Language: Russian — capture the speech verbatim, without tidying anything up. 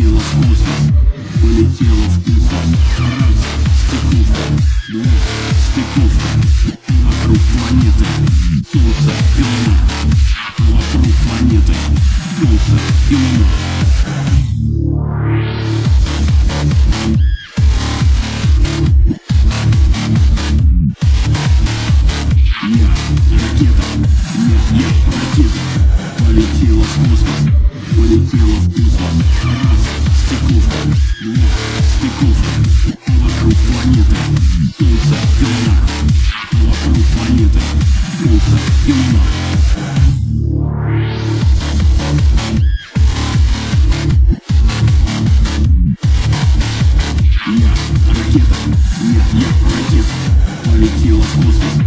Полетела в космос, полетела в космос. Раз, стыковка, два, стыковка. Вокруг планеты Солнце и Луна. Вокруг планеты Солнце и Луна. Я ракета, нет, я ракета. Полетела в космос, полетела в космос. Раз, стыковка, два, стыковка. Вокруг планеты Солнце и Луна. Вокруг планеты Солнце и Луна. Я ракета, нет, я ракета. Полетела в космос,